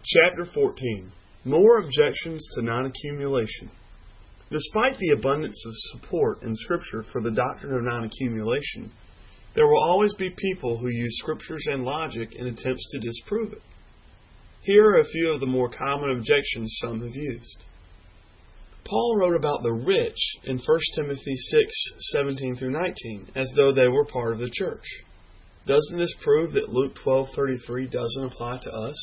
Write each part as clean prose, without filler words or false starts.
Chapter 14. More objections to non-accumulation. Despite the abundance of support in Scripture for the doctrine of non-accumulation, there will always be people who use Scriptures and logic in attempts to disprove it. Here are a few of the more common objections some have used. Paul wrote about the rich in 1 Timothy 6:17-19 as though they were part of the church. Doesn't this prove that Luke 12:33 doesn't apply to us?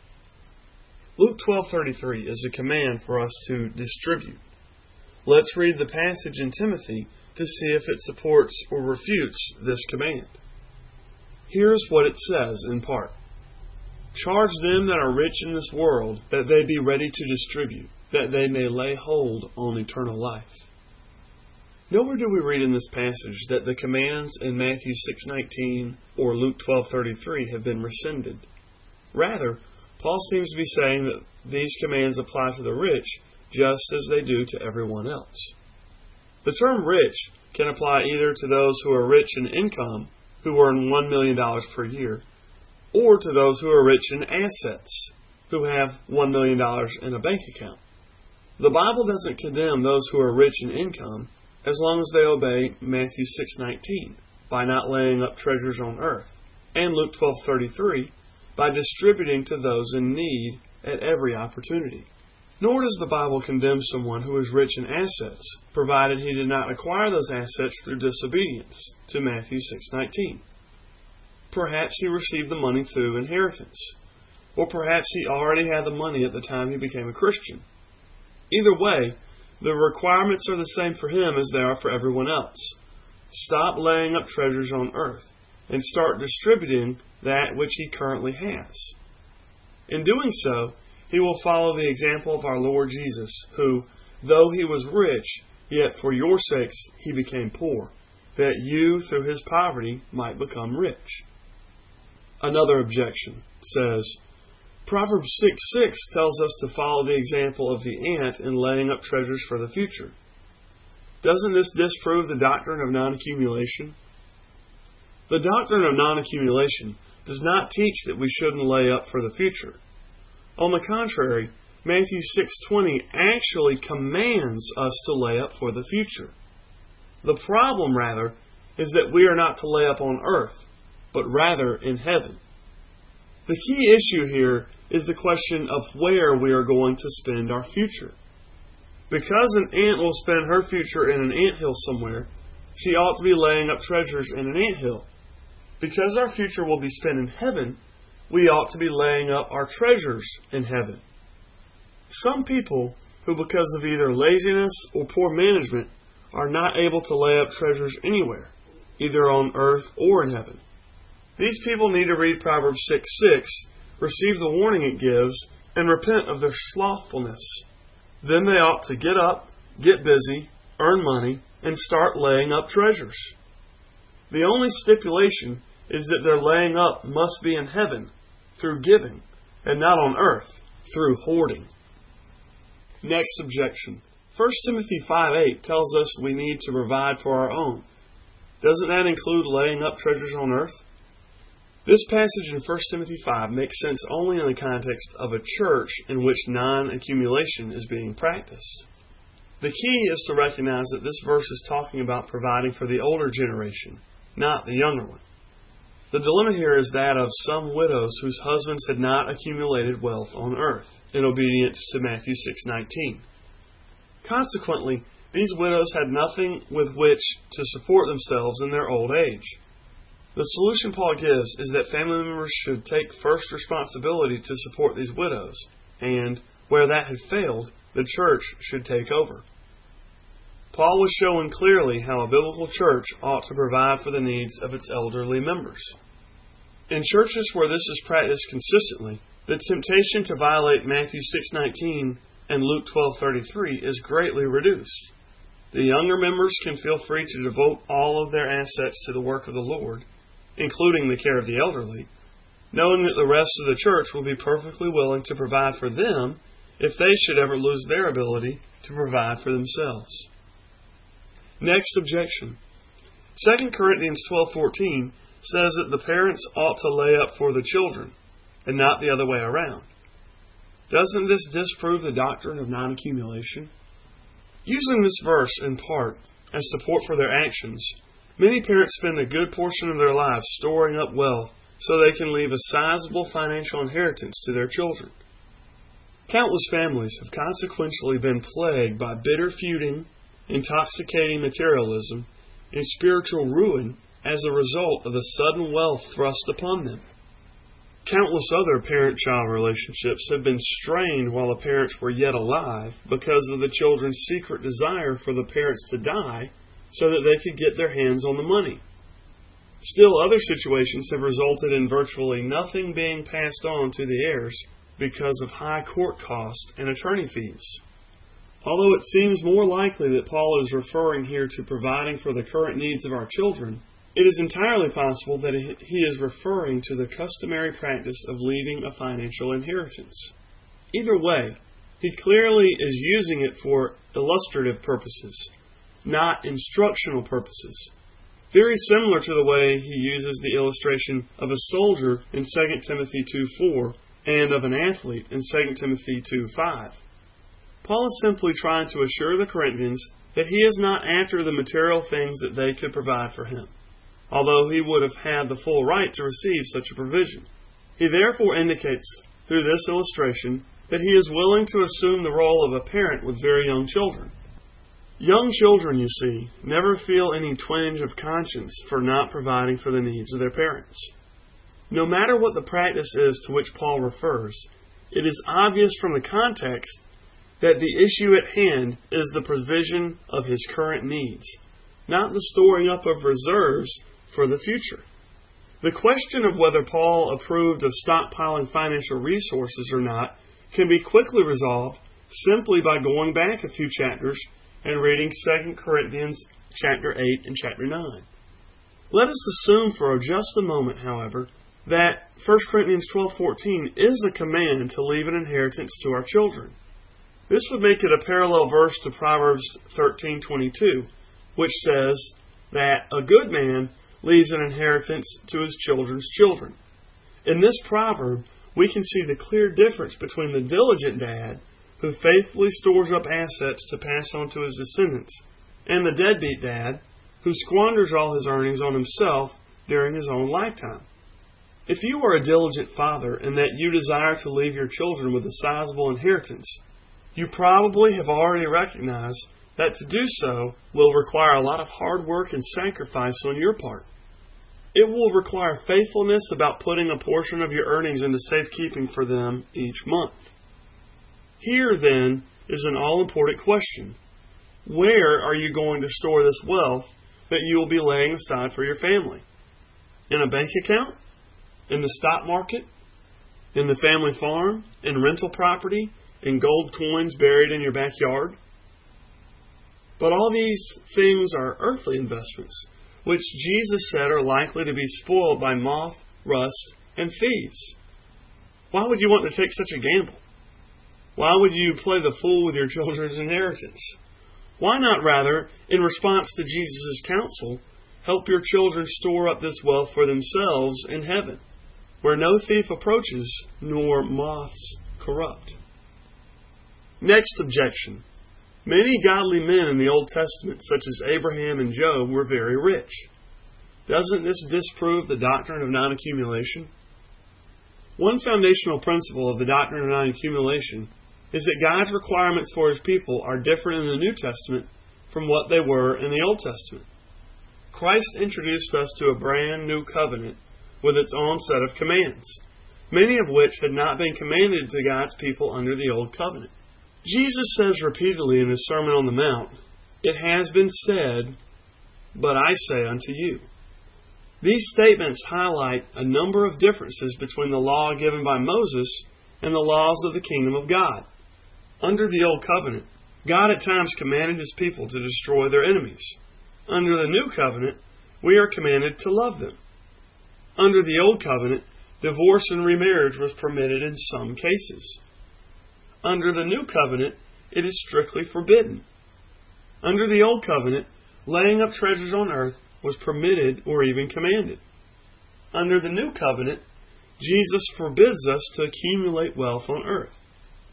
Luke 12:33 is a command for us to distribute. Let's read the passage in Timothy to see if it supports or refutes this command. Here's what it says in part. Charge them that are rich in this world that they be ready to distribute, that they may lay hold on eternal life. Nowhere do we read in this passage that the commands in Matthew 6:19 or Luke 12:33 have been rescinded. Rather, Paul seems to be saying that these commands apply to the rich just as they do to everyone else. The term rich can apply either to those who are rich in income, who earn $1 million per year, or to those who are rich in assets, who have $1 million in a bank account. The Bible doesn't condemn those who are rich in income as long as they obey Matthew 6:19 by not laying up treasures on earth, and Luke 12:33 by distributing to those in need at every opportunity. Nor does the Bible condemn someone who is rich in assets, provided he did not acquire those assets through disobedience to Matthew 6:19. Perhaps he received the money through inheritance, or perhaps he already had the money at the time he became a Christian. Either way, the requirements are the same for him as they are for everyone else. Stop laying up treasures on earth and start distributing that which he currently has. In doing so, he will follow the example of our Lord Jesus, who, though he was rich, yet for your sakes he became poor, that you, through his poverty, might become rich. Another objection says, Proverbs 6:6 tells us to follow the example of the ant in laying up treasures for the future. Doesn't this disprove the doctrine of non-accumulation? The doctrine of non-accumulation does not teach that we shouldn't lay up for the future. On the contrary, Matthew 6:20 actually commands us to lay up for the future. The problem, rather, is that we are not to lay up on earth, but rather in heaven. The key issue here is the question of where we are going to spend our future. Because an ant will spend her future in an anthill somewhere, she ought to be laying up treasures in an anthill. Because our future will be spent in heaven, we ought to be laying up our treasures in heaven. Some people who, because of either laziness or poor management, are not able to lay up treasures anywhere, either on earth or in heaven. These people need to read Proverbs 6:6, receive the warning it gives, and repent of their slothfulness. Then they ought to get up, get busy, earn money, and start laying up treasures. The only stipulation is that their laying up must be in heaven, through giving, and not on earth, through hoarding. Next objection. 1 Timothy 5:8 tells us we need to provide for our own. Doesn't that include laying up treasures on earth? This passage in 1 Timothy 5 makes sense only in the context of a church in which non-accumulation is being practiced. The key is to recognize that this verse is talking about providing for the older generation, not the younger one. The dilemma here is that of some widows whose husbands had not accumulated wealth on earth, in obedience to Matthew 6:19. Consequently, these widows had nothing with which to support themselves in their old age. The solution Paul gives is that family members should take first responsibility to support these widows, and, where that had failed, the church should take over. Paul was showing clearly how a biblical church ought to provide for the needs of its elderly members. In churches where this is practiced consistently, the temptation to violate Matthew 6:19 and Luke 12:33 is greatly reduced. The younger members can feel free to devote all of their assets to the work of the Lord, including the care of the elderly, knowing that the rest of the church will be perfectly willing to provide for them if they should ever lose their ability to provide for themselves. Next objection. 2 Corinthians 12:14 says that the parents ought to lay up for the children, and not the other way around. Doesn't this disprove the doctrine of non-accumulation? Using this verse, in part, as support for their actions, many parents spend a good portion of their lives storing up wealth so they can leave a sizable financial inheritance to their children. Countless families have consequentially been plagued by bitter feuding, intoxicating materialism, and spiritual ruin as a result of the sudden wealth thrust upon them. Countless other parent-child relationships have been strained while the parents were yet alive because of the children's secret desire for the parents to die so that they could get their hands on the money. Still, other situations have resulted in virtually nothing being passed on to the heirs because of high court costs and attorney fees. Although it seems more likely that Paul is referring here to providing for the current needs of our children, it is entirely possible that he is referring to the customary practice of leaving a financial inheritance. Either way, he clearly is using it for illustrative purposes, not instructional purposes. Very similar to the way he uses the illustration of a soldier in 2 Timothy 2:4 and of an athlete in 2 Timothy 2:5. Paul is simply trying to assure the Corinthians that he is not after the material things that they could provide for him, although he would have had the full right to receive such a provision. He therefore indicates through this illustration that he is willing to assume the role of a parent with very young children. Young children, you see, never feel any twinge of conscience for not providing for the needs of their parents. No matter what the practice is to which Paul refers, it is obvious from the context that the issue at hand is the provision of his current needs, not the storing up of reserves for the future. The question of whether Paul approved of stockpiling financial resources or not can be quickly resolved simply by going back a few chapters and reading 2 Corinthians chapter 8 and chapter 9. Let us assume for just a moment, however, that 1 Corinthians 12:14 is a command to leave an inheritance to our children. This would make it a parallel verse to Proverbs 13:22, which says that a good man leaves an inheritance to his children's children. In this proverb, we can see the clear difference between the diligent dad, who faithfully stores up assets to pass on to his descendants, and the deadbeat dad, who squanders all his earnings on himself during his own lifetime. If you are a diligent father and that you desire to leave your children with a sizable inheritance, you probably have already recognized that to do so will require a lot of hard work and sacrifice on your part. It will require faithfulness about putting a portion of your earnings into safekeeping for them each month. Here, then, is an all-important question. Where are you going to store this wealth that you will be laying aside for your family? In a bank account? In the stock market? In the family farm? In rental property? In gold coins buried in your backyard? But all these things are earthly investments, which Jesus said are likely to be spoiled by moth, rust, and thieves. Why would you want to take such a gamble? Why would you play the fool with your children's inheritance? Why not rather, in response to Jesus' counsel, help your children store up this wealth for themselves in heaven, where no thief approaches, nor moths corrupt? Next objection. Many godly men in the Old Testament, such as Abraham and Job, were very rich. Doesn't this disprove the doctrine of non-accumulation? One foundational principle of the doctrine of non-accumulation is that God's requirements for His people are different in the New Testament from what they were in the Old Testament. Christ introduced us to a brand new covenant with its own set of commands, many of which had not been commanded to God's people under the Old Covenant. Jesus says repeatedly in His Sermon on the Mount, "It has been said, but I say unto you." These statements highlight a number of differences between the law given by Moses and the laws of the kingdom of God. Under the Old Covenant, God at times commanded His people to destroy their enemies. Under the New Covenant, we are commanded to love them. Under the Old Covenant, divorce and remarriage was permitted in some cases. Under the New Covenant, it is strictly forbidden. Under the Old Covenant, laying up treasures on earth was permitted or even commanded. Under the New Covenant, Jesus forbids us to accumulate wealth on earth.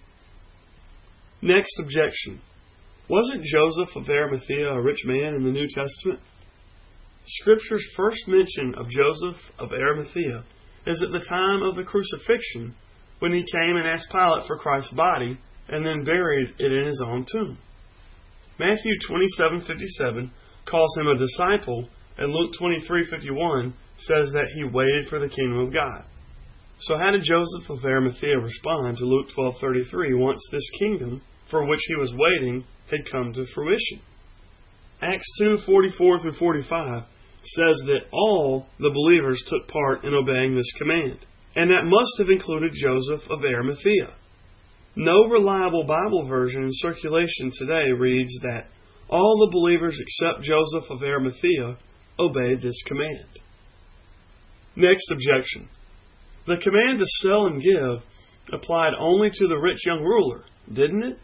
Next objection. Wasn't Joseph of Arimathea a rich man in the New Testament? Scripture's first mention of Joseph of Arimathea is at the time of the crucifixion, when he came and asked Pilate for Christ's body and then buried it in his own tomb. Matthew 27:57 calls him a disciple, and Luke 23:51 says that he waited for the kingdom of God. So how did Joseph of Arimathea respond to Luke 12:33 once this kingdom, for which he was waiting, had come to fruition? Acts 2:44-45 says that all the believers took part in obeying this command, and that must have included Joseph of Arimathea. No reliable Bible version in circulation today reads that all the believers except Joseph of Arimathea obeyed this command. Next objection. The command to sell and give applied only to the rich young ruler, didn't it?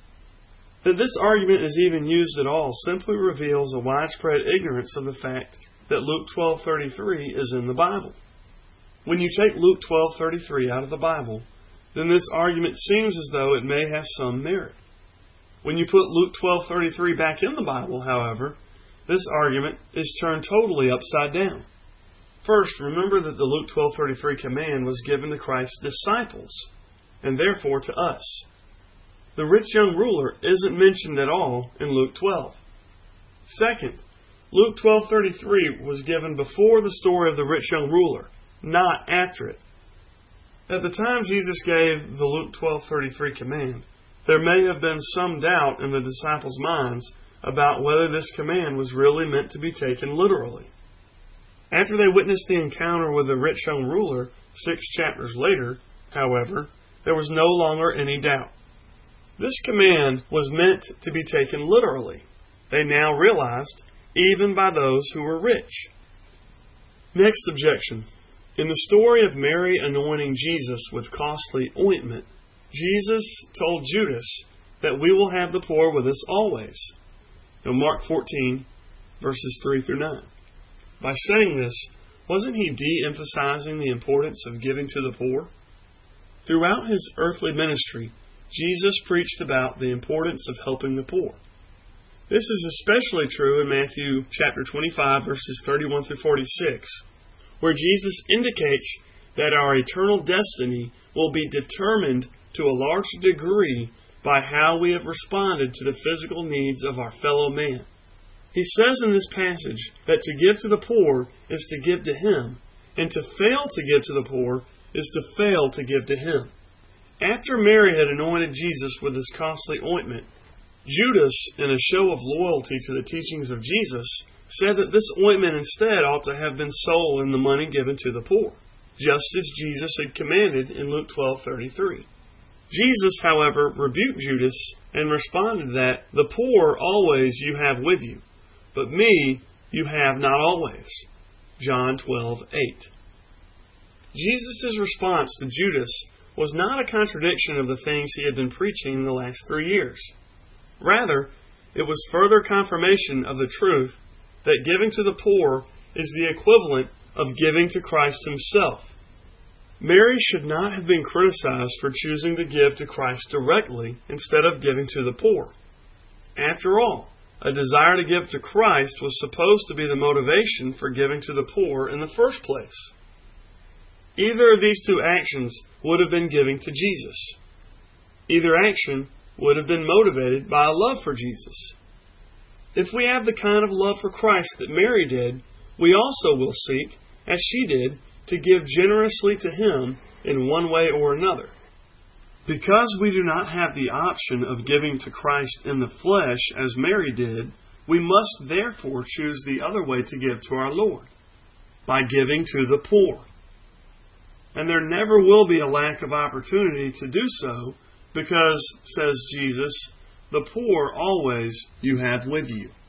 That this argument is even used at all simply reveals a widespread ignorance of the fact that Luke 12:33 is in the Bible. When you take Luke 12:33 out of the Bible, then this argument seems as though it may have some merit. When you put Luke 12:33 back in the Bible, however, this argument is turned totally upside down. First, remember that the Luke 12:33 command was given to Christ's disciples, and therefore to us. The rich young ruler isn't mentioned at all in Luke 12. Second, Luke 12:33 was given before the story of the rich young ruler, not after it. At the time Jesus gave the Luke 12:33 command, there may have been some doubt in the disciples' minds about whether this command was really meant to be taken literally. After they witnessed the encounter with the rich young ruler 6 chapters later, however, there was no longer any doubt. This command was meant to be taken literally. They now realized, even by those who were rich. Next objection. In the story of Mary anointing Jesus with costly ointment, Jesus told Judas that we will have the poor with us always. In Mark 14, verses 3-9. By saying this, wasn't he de-emphasizing the importance of giving to the poor? Throughout his earthly ministry, Jesus preached about the importance of helping the poor. This is especially true in Matthew chapter 25, verses 31-46, where Jesus indicates that our eternal destiny will be determined to a large degree by how we have responded to the physical needs of our fellow man. He says in this passage that to give to the poor is to give to Him, and to fail to give to the poor is to fail to give to Him. After Mary had anointed Jesus with this costly ointment, Judas, in a show of loyalty to the teachings of Jesus, said that this ointment instead ought to have been sold and the money given to the poor, just as Jesus had commanded in Luke 12:33. Jesus, however, rebuked Judas and responded that the poor always you have with you, but me you have not always. John 12:8. Jesus' response to Judas was not a contradiction of the things he had been preaching in the last 3 years. Rather, it was further confirmation of the truth that giving to the poor is the equivalent of giving to Christ Himself. Mary should not have been criticized for choosing to give to Christ directly instead of giving to the poor. After all, a desire to give to Christ was supposed to be the motivation for giving to the poor in the first place. Either of these two actions would have been giving to Jesus. Either action would have been motivated by a love for Jesus. If we have the kind of love for Christ that Mary did, we also will seek, as she did, to give generously to Him in one way or another. Because we do not have the option of giving to Christ in the flesh as Mary did, we must therefore choose the other way to give to our Lord, by giving to the poor. And there never will be a lack of opportunity to do so, because, says Jesus, the poor always you have with you.